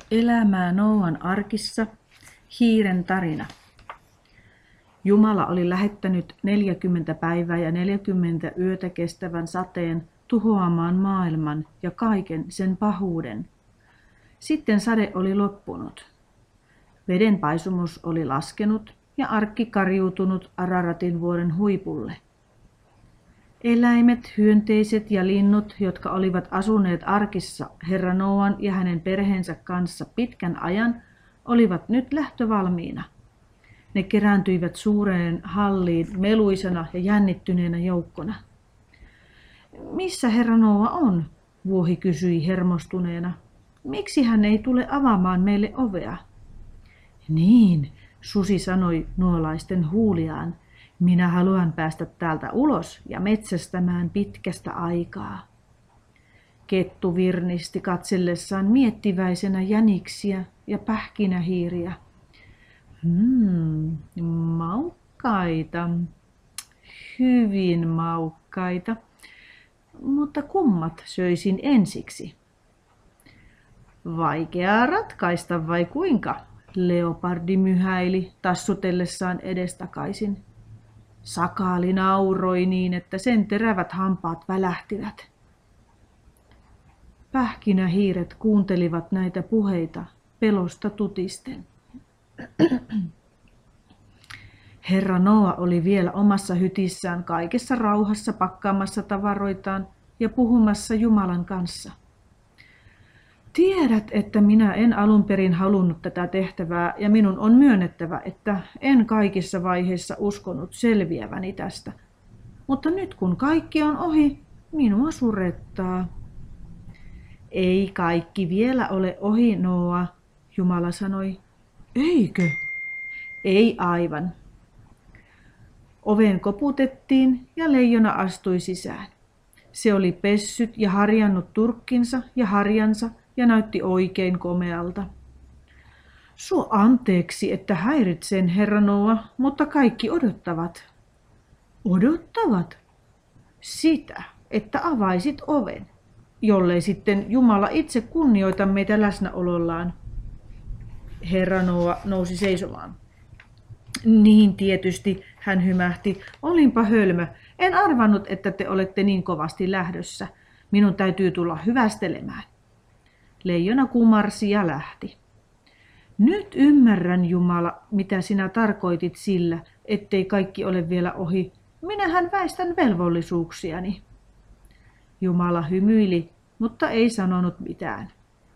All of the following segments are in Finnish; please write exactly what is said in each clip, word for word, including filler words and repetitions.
Elämää Nooan arkissa, hiiren tarina. Jumala oli lähettänyt neljäkymmentä päivää ja neljäkymmentä yötä kestävän sateen tuhoamaan maailman ja kaiken sen pahuuden. Sitten sade oli loppunut. Vedenpaisumus oli laskenut ja arkki kariutunut Araratin vuoren huipulle. Eläimet, hyönteiset ja linnut, jotka olivat asuneet arkissa Herra Nooan ja hänen perheensä kanssa pitkän ajan, olivat nyt lähtövalmiina. Ne kerääntyivät suureen halliin meluisena ja jännittyneenä joukkona. Missä Herra Nooa on? Vuohi kysyi hermostuneena. Miksi hän ei tule avaamaan meille ovea? Niin, susi sanoi nuolaisten huuliaan. Minä haluan päästä täältä ulos ja metsästämään pitkästä aikaa. Kettu virnisti katsellessaan miettiväisenä jäniksiä ja pähkinähiiriä. Hmm, maukkaita, hyvin maukkaita, mutta kummat söisin ensiksi? Vaikeaa ratkaista vai kuinka? Leopardi myhäili tassutellessaan edestakaisin. Sakaali nauroi niin, että sen terävät hampaat välähtivät. Pähkinähiiret kuuntelivat näitä puheita pelosta tutisten. Herra Nooa oli vielä omassa hytissään kaikessa rauhassa pakkaamassa tavaroitaan ja puhumassa Jumalan kanssa. Tiedät, että minä en alun perin halunnut tätä tehtävää ja minun on myönnettävä, että en kaikissa vaiheissa uskonut selviäväni tästä. Mutta nyt kun kaikki on ohi, minua surettaa. Ei kaikki vielä ole ohi, Nooa, Jumala sanoi. Eikö? Ei aivan. Oveen koputettiin ja leijona astui sisään. Se oli pessyt ja harjannut turkkinsa ja harjansa ja näytti oikein komealta. Suo anteeksi, että häiritsen, Herra Nooa, mutta kaikki odottavat. Odottavat? Sitä, että avaisit oven, jollei sitten Jumala itse kunnioita meitä läsnäolollaan. Herra Nooa nousi seisomaan. Niin tietysti, hän hymähti. Olinpa hölmö. En arvannut, että te olette niin kovasti lähdössä. Minun täytyy tulla hyvästelemään. Leijona kumarsi ja lähti. Nyt ymmärrän, Jumala, mitä sinä tarkoitit sillä, ettei kaikki ole vielä ohi. Minähän väistän velvollisuuksiani. Jumala hymyili, mutta ei sanonut mitään.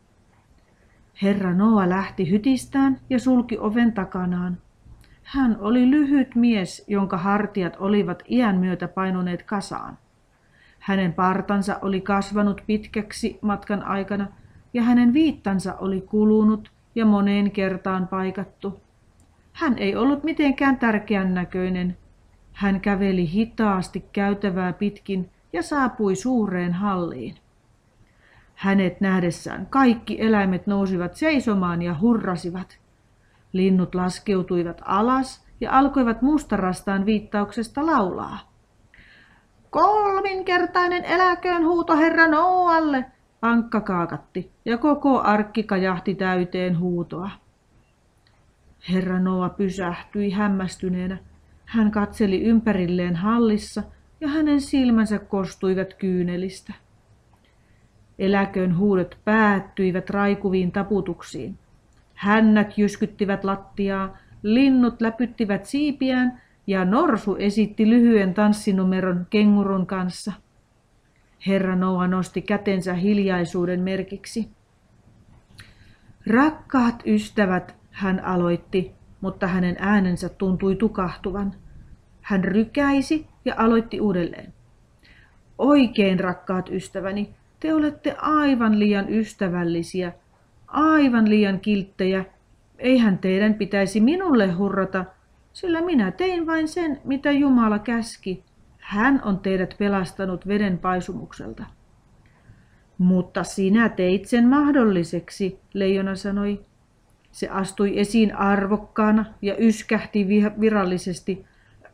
Herra Nooa lähti hytistään ja sulki oven takanaan. Hän oli lyhyt mies, jonka hartiat olivat iän myötä painuneet kasaan. Hänen partansa oli kasvanut pitkäksi matkan aikana ja hänen viittansa oli kulunut ja moneen kertaan paikattu. Hän ei ollut mitenkään tärkeän näköinen. Hän käveli hitaasti käytävää pitkin ja saapui suureen halliin. Hänet nähdessään kaikki eläimet nousivat seisomaan ja hurrasivat. Linnut laskeutuivat alas ja alkoivat mustarastaan viittauksesta laulaa. Kolminkertainen eläköön huuto Herra Nooalle, ankka kaakatti ja koko arkki kajahti täyteen huutoa. Herra Nooa pysähtyi hämmästyneenä. Hän katseli ympärilleen hallissa ja hänen silmänsä kostuivat kyynelistä. Eläköön huudot päättyivät raikuviin taputuksiin. Hännät jyskyttivät lattiaa, linnut läpyttivät siipiään ja norsu esitti lyhyen tanssinumeron kengurun kanssa. Herra Nooa nosti kätensä hiljaisuuden merkiksi. Rakkaat ystävät, hän aloitti, mutta hänen äänensä tuntui tukahtuvan. Hän rykäisi ja aloitti uudelleen. Oikein rakkaat ystäväni, te olette aivan liian ystävällisiä, aivan liian kilttejä. Eihän teidän pitäisi minulle hurrata, sillä minä tein vain sen, mitä Jumala käski. Hän on teidät pelastanut veden paisumukselta. Mutta sinä teit sen mahdolliseksi, leijona sanoi. Se astui esiin arvokkaana ja yskähti virallisesti.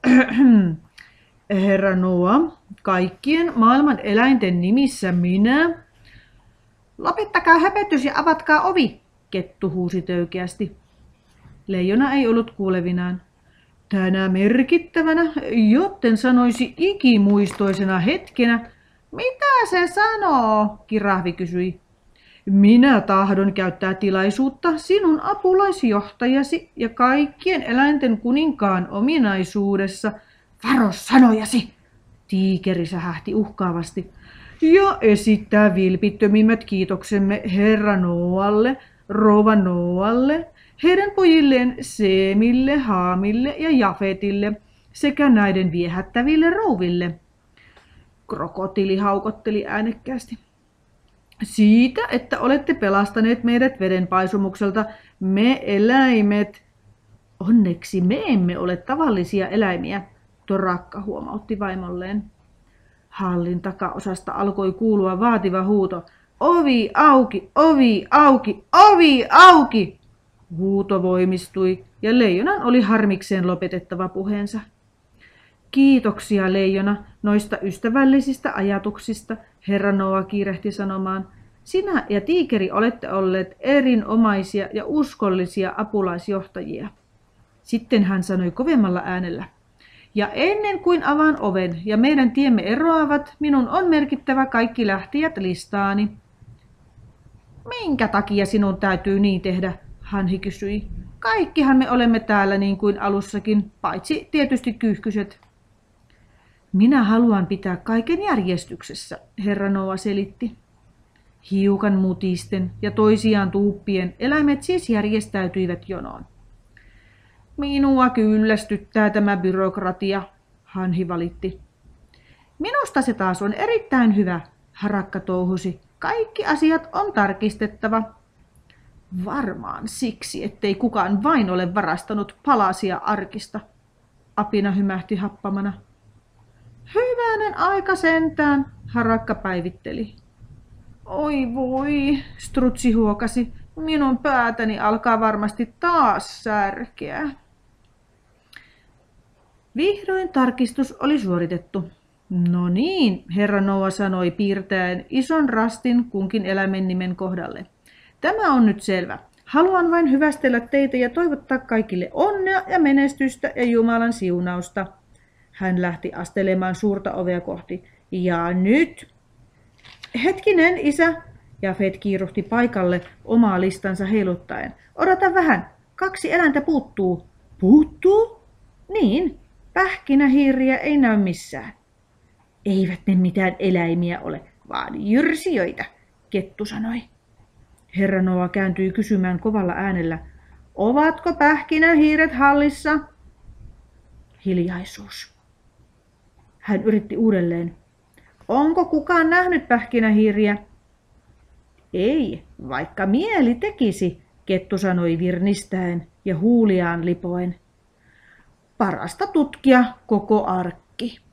Herra Nooa, kaikkien maailman eläinten nimissä minä. Lopettakaa höpötys ja avatkaa ovi, Kettu huusi töykeästi. Leijona ei ollut kuulevinaan. Tänä merkittävänä, jotten sanoisi ikimuistoisena hetkenä. Mitä se sanoo? Kirahvi kysyi. Minä tahdon käyttää tilaisuutta sinun apulaisjohtajasi ja kaikkien eläinten kuninkaan ominaisuudessa. Varo sanojasi, tiikeri sähähti uhkaavasti. Ja esittää vilpittömimmät kiitoksemme herra Noalle, rouva Noalle, heidän pojilleen Seemille, Haamille ja Jafetille sekä näiden viehättäville rouville. Krokotiili haukotteli äänekkäästi. Siitä, että olette pelastaneet meidät vedenpaisumukselta, me eläimet. Onneksi me emme ole tavallisia eläimiä, Torakka huomautti vaimolleen. Hallin takaosasta alkoi kuulua vaativa huuto. Ovi auki, ovi auki, ovi auki! Huuto voimistui ja leijonan oli harmikseen lopetettava puheensa. Kiitoksia, leijona, noista ystävällisistä ajatuksista, herra Noa kiirehti sanomaan. Sinä ja tiikeri olette olleet erinomaisia ja uskollisia apulaisjohtajia. Sitten hän sanoi kovemmalla äänellä. Ja ennen kuin avaan oven ja meidän tiemme eroavat, minun on merkittävä kaikki lähtijät listaani. Minkä takia sinun täytyy niin tehdä? Hanhi kysyi. Kaikkihan me olemme täällä niin kuin alussakin, paitsi tietysti kyyhkyset. Minä haluan pitää kaiken järjestyksessä, herra Noa selitti. Hiukan mutisten ja toisiaan tuuppien eläimet siis järjestäytyivät jonoon. Minua kyllästyttää tämä byrokratia, Hanhi valitti. Minusta se taas on erittäin hyvä, Harakka touhusi. Kaikki asiat on tarkistettava. Varmaan siksi, ettei kukaan vain ole varastanut palasia arkista, Apina hymähti happamana. Hyvänen aika sentään, Harakka päivitteli. Oi voi, Strutsi huokasi. Minun päätäni alkaa varmasti taas särkeä. Vihdoin tarkistus oli suoritettu. No niin, herra Noa sanoi piirtäen ison rastin kunkin eläimen nimen kohdalle. Tämä on nyt selvä. Haluan vain hyvästellä teitä ja toivottaa kaikille onnea ja menestystä ja Jumalan siunausta. Hän lähti astelemaan suurta ovea kohti. Ja nyt? Hetkinen, isä. Jafet kiiruhti paikalle omaa listansa heiluttaen. Odota vähän. Kaksi eläintä puuttuu. Puuttuu? Niin. Pähkinähiiriä ei näy missään. Eivät ne mitään eläimiä ole, vaan jyrsijöitä, Kettu sanoi. Herra Noa kääntyi kysymään kovalla äänellä. Ovatko pähkinähiiret hallissa? Hiljaisuus. Hän yritti uudelleen. Onko kukaan nähnyt pähkinähiiriä? Ei, vaikka mieli tekisi, Kettu sanoi virnistäen ja huuliaan lipoen. Parasta tutkia koko arkki.